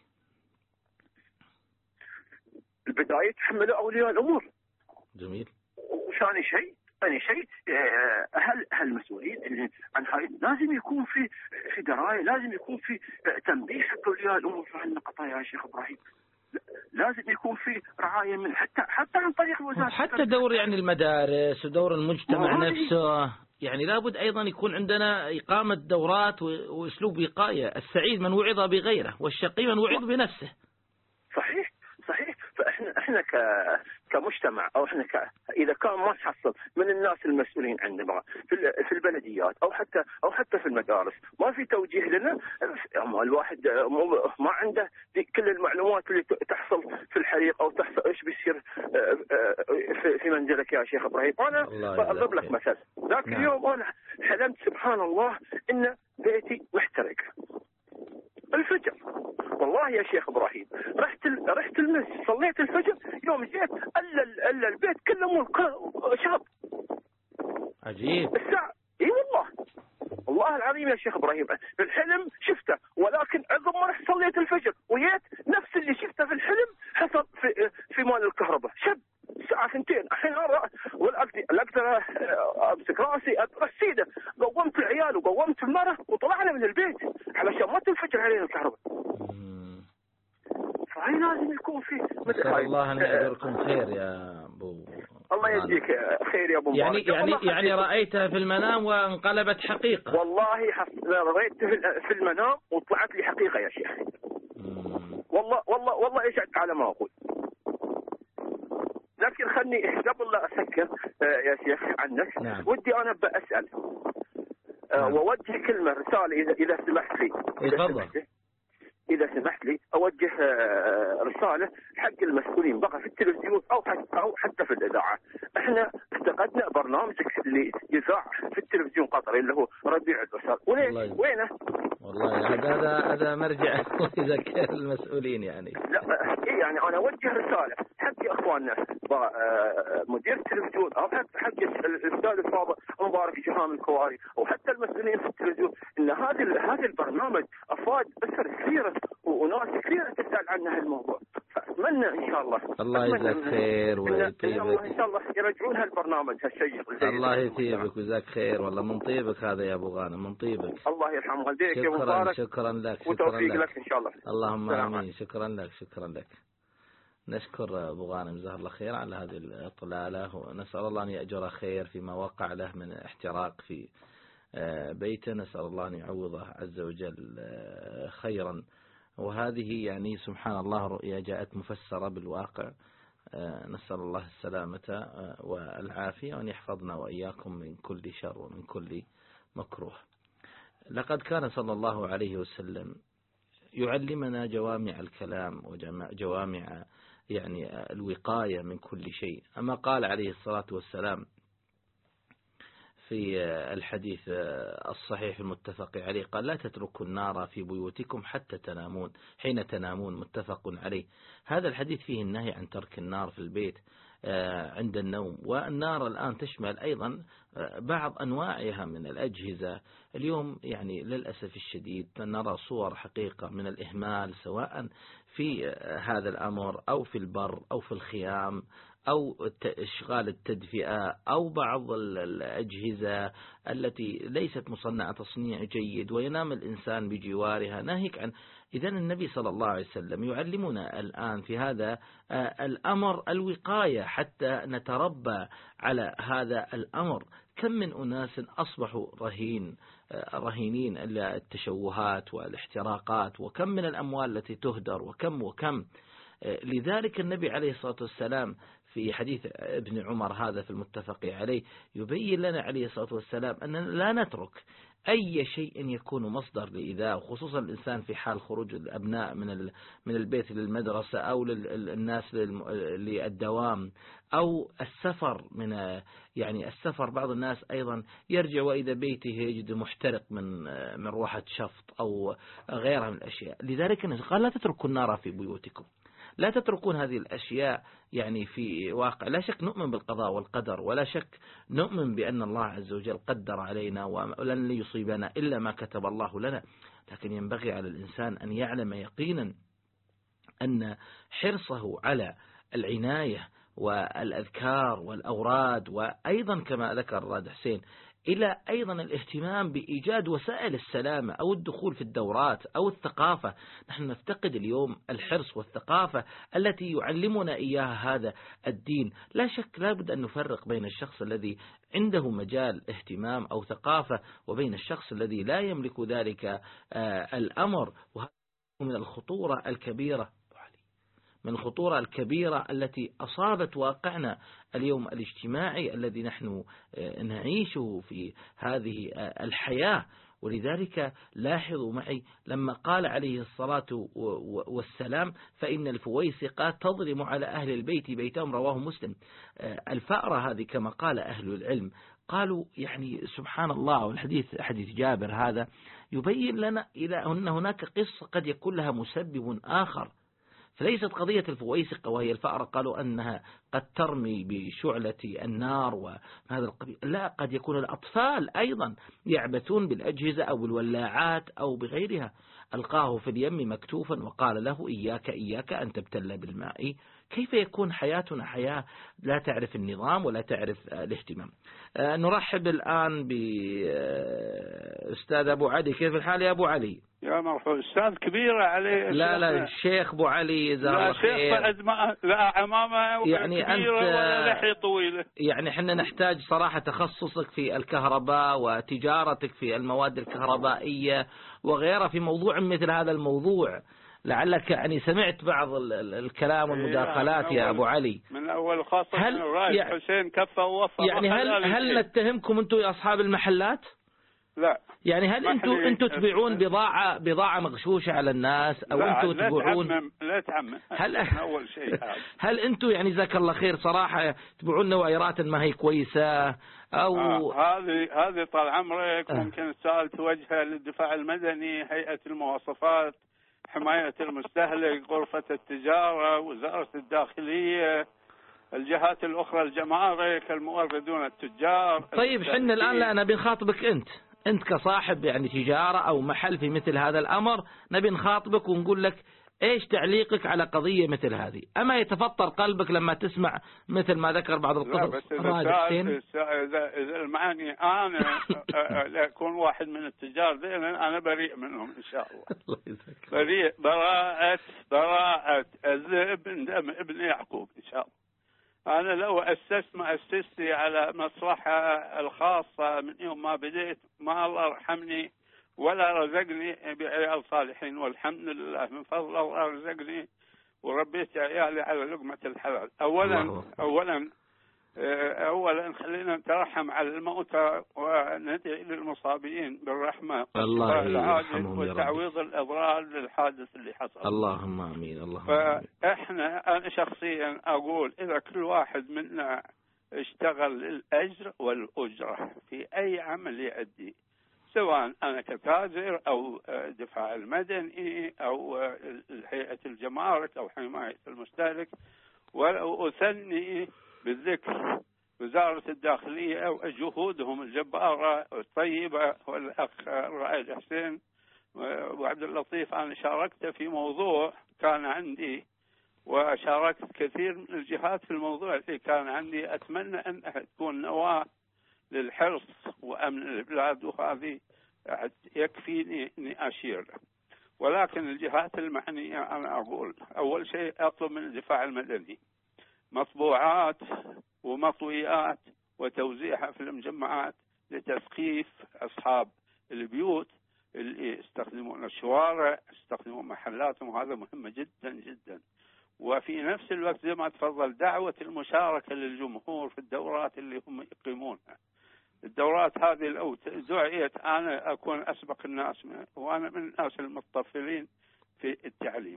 البداية يتحملوا أولياء الأمور. جميل. وثاني شيء هل المسؤولين عن هاي لازم يكون في دراية، لازم يكون في تنبيه حق أولياء الأمور في هالنقطة يا شيخ إبراهيم. لازم يكون في رعاية من حتى عن طريق الوزارة، حتى دور يعني المدارس ودور المجتمع نفسه. يعني لابد أيضا يكون عندنا إقامة دورات وأسلوب وقاية. السعيد من وعظ بغيره والشقي من وعظ بنفسه. صحيح. فإحنا كمجتمع أو إحنا إذا كان ما تحصل من الناس المسؤولين عندنا في البلديات أو حتى في المدارس ما في توجيه لنا، الواحد ما عنده كل المعلومات اللي تحصل في الحريق أو تحصل إيش بيصير في منزلك يا شيخ إبراهيم. أنا أضرب لك مثل. ذاك اليوم أنا حلمت سبحان الله إن بيتي محترق الفجر. والله يا شيخ إبراهيم رحت المسجد صليت الفجر، يوم جيت الا البيت كله مول شاب. عجيب. الساعة اي والله العظيم يا شيخ إبراهيم الحلم شفته، ولكن عقب ما رحت صليت الفجر ويت نفس اللي شفته في الحلم حصل في مال الكهرباء. شب الساعة 2 الحين ولا اقدر امسك راسي غسيده. قومت العيال وقومت المرة وطلعنا من البيت علشان ما تنفجر علينا الكهرباء. فهي لازم يكون في نسأل الله أن يجزاكم خير يا أبو. الله يجزيك خير يا أبو مبارك. يعني رأيتها في المنام وانقلبت حقيقة. والله رأيتها في المنام وطلعت لي حقيقة يا شيخ. والله يشهد على ما أقول. لكن خلني قبل لا أسكر يا شيخ عنك. نعم. ودي أنا بأسأل وأوجه كلمة رسالة إذا سمحت لي. تفضل. إذا سمحت لي أوجه رسالة حق المسؤولين بقى في التلفزيون أو حتى في الإذاعة. إحنا افتقدنا برنامجك اللي يذاع في التلفزيون قطري اللي هو ربيع الأسر. وينه؟ والله هذا مرجع يذكر المسؤولين يعني. لا يعني أنا أوجه رسالة حق أخواننا مدير التلفزيون أو حق الأستاذ السابق مبارك جهام الكواري أو حتى المسؤولين في التلفزيون إن هذا البرنامج أفاد أسر كثيرة وناس كثيرة تسأل عن هالموضوع. فأتمنى إن شاء الله يجزاك خير ويطيبك. إن شاء الله يرجعون هالبرنامج هالشيق. الله يطيبك ويجزاك خير. والله من طيبك هذا يا أبو غانم، من طيبك. الله يرحم والديك يا مبارك. شكرا لك. وتوفيق لك إن شاء الله. اللهم آمين. شكرا لك. نشكر أبو غانم جزاه الله خير على هذه الإطلالة، ونسأل الله أن يأجر خير فيما وقع له من احتراق في بيته. نسأل الله أن يعوضه عز وجل خيرا. وهذه يعني سبحان الله رؤيا جاءت مفسرة بالواقع. نسأل الله السلامة والعافية وأن يحفظنا وإياكم من كل شر ومن كل مكروه. لقد كان صلى الله عليه وسلم يعلمنا جوامع الكلام وجوامع يعني الوقاية من كل شيء. أما قال عليه الصلاة والسلام في الحديث الصحيح المتفق عليه قال لا تتركوا النار في بيوتكم حتى تنامون حين تنامون، متفق عليه. هذا الحديث فيه النهي عن ترك النار في البيت عند النوم. والنار الآن تشمل أيضا بعض أنواعها من الأجهزة. اليوم يعني للأسف الشديد نرى صور حقيقة من الإهمال، سواء في هذا الأمر أو في البر أو في الخيام أو إشغال التدفئة أو بعض الأجهزة التي ليست مصنعة تصنيع جيد وينام الإنسان بجوارها، ناهيك عن. إذن النبي صلى الله عليه وسلم يعلمنا الآن في هذا الأمر الوقاية حتى نتربى على هذا الأمر. كم من أناس أصبحوا رهينين التشوهات والاحتراقات، وكم من الأموال التي تهدر، وكم. لذلك النبي عليه الصلاة والسلام في حديث ابن عمر هذا في المتفق عليه يبين لنا عليه الصلاة والسلام أننا لا نترك أي شيء يكون مصدر لإيذاء، وخصوصا الإنسان في حال خروج الأبناء من البيت للمدرسة أو للناس للدوام أو السفر. يعني السفر بعض الناس أيضا يرجع وإذا بيته يجد محترق من روحة شفط أو غيرها من الأشياء. لذلك قال لا تتركوا النار في بيوتكم، لا تتركون هذه الأشياء. يعني في واقع لا شك نؤمن بالقضاء والقدر، ولا شك نؤمن بأن الله عز وجل قدر علينا ولن يصيبنا إلا ما كتب الله لنا، لكن ينبغي على الإنسان أن يعلم يقينا أن حرصه على العناية والأذكار والأوراد، وأيضا كما ذكر الراد حسين إلى أيضا الاهتمام بإيجاد وسائل السلامة أو الدخول في الدورات أو الثقافة. نحن نفتقد اليوم الحرص والثقافة التي يعلمنا إياها هذا الدين. لا شك لا بد أن نفرق بين الشخص الذي عنده مجال اهتمام أو ثقافة وبين الشخص الذي لا يملك ذلك الأمر. وهذا من الخطورة الكبيرة التي أصابت واقعنا اليوم الاجتماعي الذي نحن نعيشه في هذه الحياة. ولذلك لاحظوا معي لما قال عليه الصلاة والسلام فإن الفويسقة تضرم على أهل البيت بيتهم، رواه مسلم. الفأرة هذه كما قال أهل العلم قالوا يعني سبحان الله، والحديث حديث جابر هذا يبين لنا إلى أن هناك قصة قد يكون لها مسبب آخر، فليست قضية الفويسقة وهي الفأرة قالوا أنها قد ترمي بشعلة النار وهذا القبيل، لا، قد يكون الأطفال أيضا يعبثون بالأجهزة أو بالولاعات أو بغيرها. ألقاه في اليم مكتوفا وقال له إياك أن تبتل بالماء. كيف يكون حياتنا حياة لا تعرف النظام ولا تعرف الاهتمام؟ نرحب الآن بأستاذ أبو علي. كيف الحال يا أبو علي؟ يا مرحبا. أستاذ كبيرة عليه. لا الشيخ أبو علي جزاه الله خير. لا عمامة يعني كبيرة ولا لحية طويلة. يعني احنا نحتاج صراحة تخصصك في الكهرباء وتجارتك في المواد الكهربائية وغيرها في موضوع مثل هذا الموضوع. لعلك يعني سمعت بعض الكلام والمداخلات يا أبو علي من أول خاصة من الرئيس حسين كفى ووفى. يعني هل نتهمكم أنتم يا أصحاب المحلات؟ لا. يعني هل أنتم تبيعون بضاعة مغشوشة على الناس أو أنتم تبيعون؟ لا تعمم. أول شيء هل أنتم يعني جزاك الله خير صراحة تبيعون نوعيرات ما هي كويسة أو هذه طال عمرك ممكن السؤال توجهه للدفاع المدني، هيئة المواصفات، حماية المستهلك، غرفة التجارة، وزارة الداخلية، الجهات الأخرى، الجمارك، الموردون التجار. طيب حنا الآن لا نبي نخاطبك أنت كصاحب يعني تجارة أو محل في مثل هذا الأمر، نبي نخاطبك ونقول لك إيش تعليقك على قضية مثل هذه؟ أما يتفطر قلبك لما تسمع مثل ما ذكر بعض القصص؟ إذا المعني أنا أكون واحد من التجار أنا بريء منهم إن شاء الله. بريء براءة الذئب من دم ابن يعقوب إن شاء الله. أنا لو أسست مؤسستي على مصلحة الخاصة من يوم ما بديت ما الله رحمني ولا رزقني بعيال صالحين، والحمد لله من فضل الله رزقني وربيت عيالي على لقمة الحلال. أولا خلينا نترحم على الموتى وندعي للمصابين بالرحمة والعاجل وتعويض الأضرار للحادث اللي حصل. اللهم آمين. فإحنا أنا شخصيا أقول إذا كل واحد منا اشتغل للأجر والأجرة في أي عمل يؤدي، سواء أنا كتاجر أو دفاع المدني أو هيئة الجمارك أو حماية المستهلك، وأثني بالذكر وزارة الداخلية وجهودهم الجبارة والطيبة، والأخ الرائد حسين وعبد اللطيف أنا شاركت في موضوع كان عندي، وشاركت كثير من الجهات في الموضوع اللي كان عندي. أتمنى أنها تكون نواة للحرص وأمن البلاد، وهذه يكفيني أني أشير. ولكن الجهات المعنية أنا أقول أول شيء أطلب من الدفاع المدني مطبوعات ومطويات وتوزيعها في المجمعات لتثقيف أصحاب البيوت اللي يستخدمون الشوارع، يستخدمون محلاتهم، وهذا مهم جدا جدا. وفي نفس الوقت زي ما تفضل دعوة المشاركة للجمهور في الدورات اللي هم يقيمونها. الدورات هذه لو دعيت أنا أكون أسبق الناس، وأنا من الناس المتطفلين في التعليم.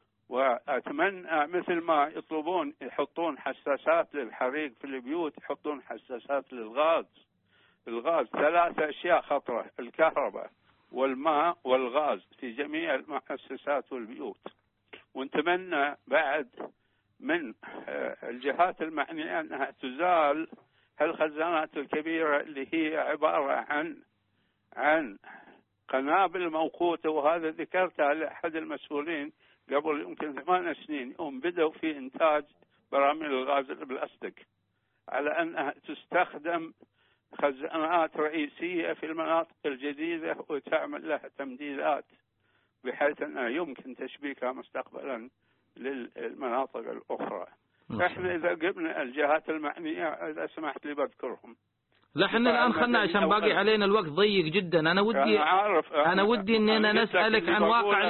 وأتمنى مثل ما يطلبون يحطون حساسات للحريق في البيوت، يحطون حساسات للغاز. الغاز 3 أشياء خطرة: الكهرباء والماء والغاز في جميع المؤسسات والبيوت. ونتمنى بعد من الجهات المعنية أنها تزال هالخزانات الكبيرة اللي هي عبارة عن قنابل موقوتة. وهذا ذكرتها لأحد المسؤولين قبل يمكن 8 سنين، يوم بدأوا في إنتاج براميل الغاز البلاستيك، على أنها تستخدم خزانات رئيسية في المناطق الجديدة وتعمل لها تمديدات بحيث أنها يمكن تشبيكها مستقبلا للمناطق الأخرى. احنا إذا قمنا الجهات المعنية إذا سمحت لي بذكرهم. لا احنا الآن خلنا عشان باقي علينا الوقت ضيق جدا. أنا ودي أننا نسألك عن واقع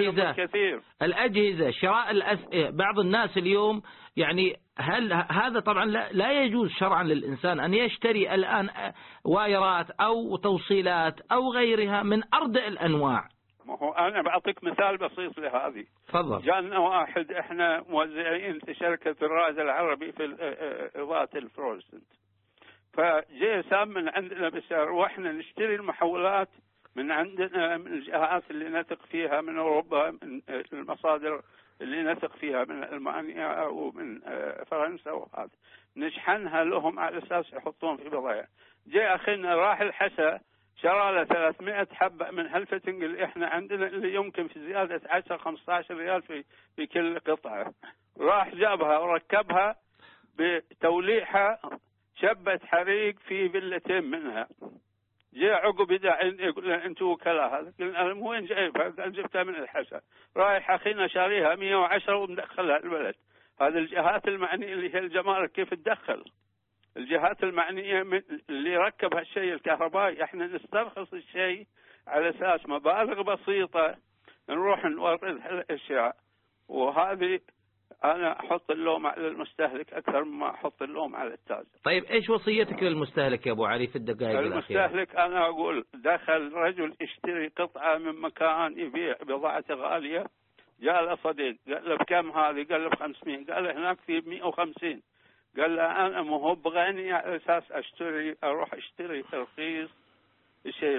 الأجهزة شراء بعض الناس اليوم. يعني هل هذا طبعا لا يجوز شرعا للإنسان أن يشتري الآن وايرات أو توصيلات أو غيرها من أردأ الأنواع؟ ما هو أنا بعطيك مثال بسيط لهذه. تفضل. جاءنا واحد، إحنا موزعين في شركة الرائد العربي في إضاءة الفلورسنت، فجاء سام من عندنا بسعر، وإحنا نشتري المحولات من عندنا من الجهات اللي نثق فيها من أوروبا، من المصادر اللي نثق فيها من ألمانيا أو من فرنسا، وهذا نشحنها لهم على أساس يحطون في بضائع. جاء أخينا راح الحسا شرى له 300 حبة من هالفتنج اللي احنا عندنا، اللي يمكن في زيادة 10-15 ريال في كل قطعة. راح جابها وركبها بتوليحة شبة حريق في فيلتين منها. جاء عقب يدعي يقول له انتوا وكلاء هذا، قلنا انا وين جايبها؟ قال جبتها من الحسا. رايح اخينا شاريها 110 ومدخلها البلد. هذه الجهات المعنية اللي هي الجمارك كيف تدخل؟ الجهات المعنية اللي ركب هالشيء الكهربائي، احنا نسترخص الشيء على اساس مبالغ بسيطة نروح نورد هالاشياء. وهذه انا احط اللوم على المستهلك اكثر مما احط اللوم على التاجر. طيب ايش وصيتك للمستهلك يا ابو علي في الدقائق الاخيرة؟ المستهلك انا اقول دخل رجل يشتري قطعة من مكان يبيع بضاعة غالية، جاء له صديق قال له بكم هذه؟ قال له ب500. قال له هناك في 150. قال له أنا مو بغني على أساس أروح أشتري رخيص. الشيء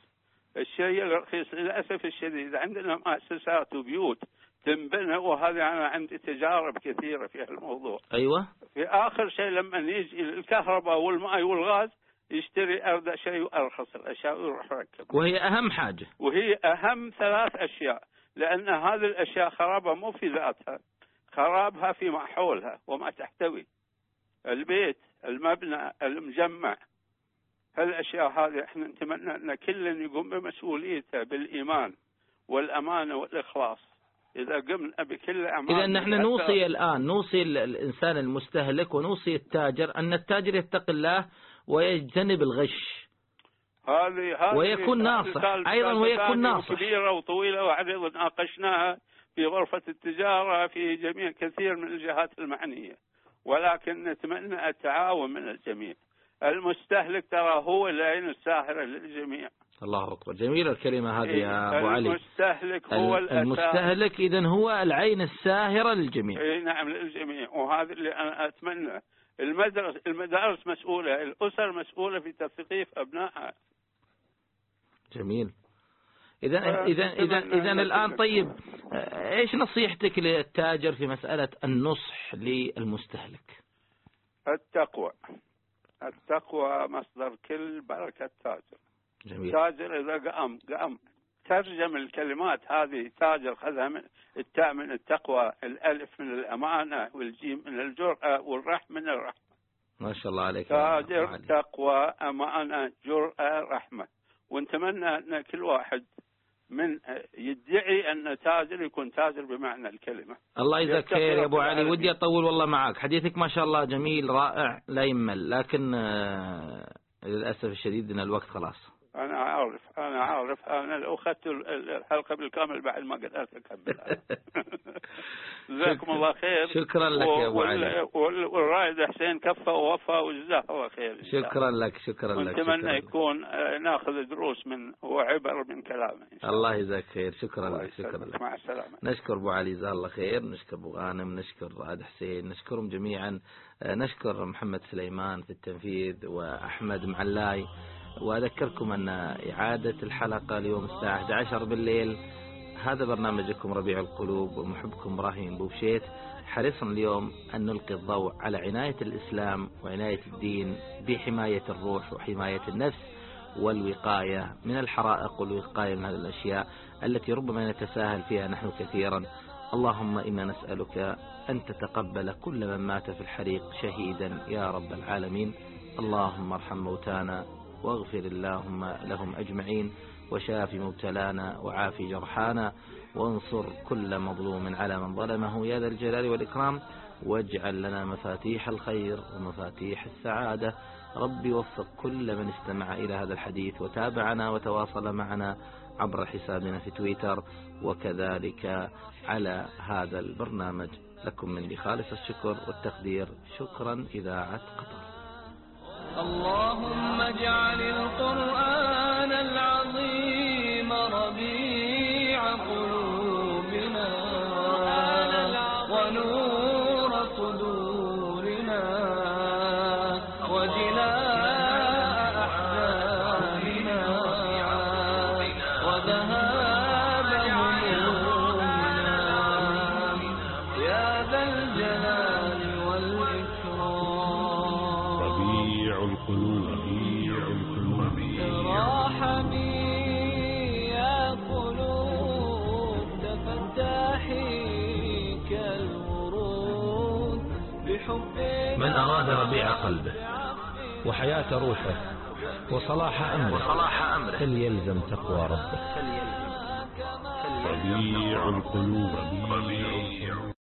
الرخيص للأسف الشديد عندنا مؤسسات وبيوت تنبنى، وهذا أنا عندي تجارب كثيرة في الموضوع. أيوة. في آخر شيء لما يجي الكهرباء والماء والغاز يشتري أرض شيء وأرخص الأشياء ويروح ركب. وهي أهم حاجة. وهي أهم 3 أشياء، لأن هذه الأشياء خرابها مو في ذاتها، خرابها في محولها وما تحتوي. البيت، المبنى، المجمع، هالأشياء هذه احنا نتمنى أن كل يقوم بمسؤوليته بالإيمان والأمانة والإخلاص. إذا قمنا بكل أعمال، إذا نحن نوصي الإنسان المستهلك ونوصي التاجر أن التاجر يتقي الله ويجتنب الغش. ويكون ناصح أيضا، ويكون ناصح. كبيرة وطويلة وعريضة ناقشناها في غرفة التجارة في جميع كثير من الجهات المعنية، ولكن نتمنى التعاون من الجميع. المستهلك ترى هو العين الساهرة للجميع. الله أكبر، جميلة الكلمة هذه يا أبو علي. المستهلك هو المستهلك إذن هو العين الساهرة للجميع. نعم للجميع، وهذا اللي أنا أتمنى. المدارس مسؤولة، الأسر مسؤولة في تثقيف أبنائها. جميل. إذا الآن طيب إيش نصيحتك للتاجر في مسألة النصح للمستهلك؟ التقوى مصدر كل بركة تاجر. جميل. تاجر إذا قام ترجم الكلمات هذه، تاجر خذها من التاء من التقوى، الألف من الأمانة، والجيم من الجرأة، والرح من الرحمة. ما شاء الله عليك. تاجر، تقوى، أمانة، جرأة، رحمة. ونتمنى أن كل واحد من يدعي أن تاجر يكون تاجر بمعنى الكلمة. الله يجزاك خير يا أبو علي. ودي أطول والله معك، حديثك ما شاء الله جميل رائع لا يمل، لكن للأسف الشديد أن الوقت خلاص. أنا عارف أنا لو أخذت الحلقة بالكامل بعد ما قدرت أكملها. جزاكم الله خير. شكرا لك يا أبو علي. والرائد حسين كفى ووفى وجزاه الله خير. شكرا لك. ونتمنى يكون ناخذ دروس من وعبر من كلامه. الله يجزاك خير. شكرا لك. مع السلامة. نشكر أبو علي جزاه الله خير، نشكر أبو غانم، نشكر رائد حسين، نشكرهم جميعا، نشكر محمد سليمان في التنفيذ وأحمد معلاي. وأذكركم أن إعادة الحلقة اليوم الساعة 11 بالليل. هذا برنامجكم ربيع القلوب ومحبكم إبراهيم بوبشيت، حرصنا اليوم أن نلقي الضوء على عناية الإسلام وعناية الدين بحماية الروح وحماية النفس والوقاية من الحرائق والوقاية من هذه الأشياء التي ربما نتساهل فيها نحن كثيرا. اللهم إنا نسألك أن تتقبل كل من مات في الحريق شهيدا يا رب العالمين. اللهم ارحم موتانا واغفر اللهم لهم أجمعين، وشافي مبتلانا وعافي جرحانا، وانصر كل مظلوم على من ظلمه يا ذا الجلال والإكرام، واجعل لنا مفاتيح الخير ومفاتيح السعادة. ربي وفق كل من استمع إلى هذا الحديث وتابعنا وتواصل معنا عبر حسابنا في تويتر وكذلك على هذا البرنامج. لكم مني خالص الشكر والتقدير. شكرا إذاعة قطر. اللهم اجعل القرآن العظيم ربيع قلوبنا ونور صدورنا وجلاء أحزاننا وذهاب همومنا يا ذا الجلال والإكرام. ارحمي يا قلوب تفتحي كالورود بحب. من أراد ربيع قلبه وحياة روحه وصلاح أمره فليلزم تقوى ربه. ربيع القلوب.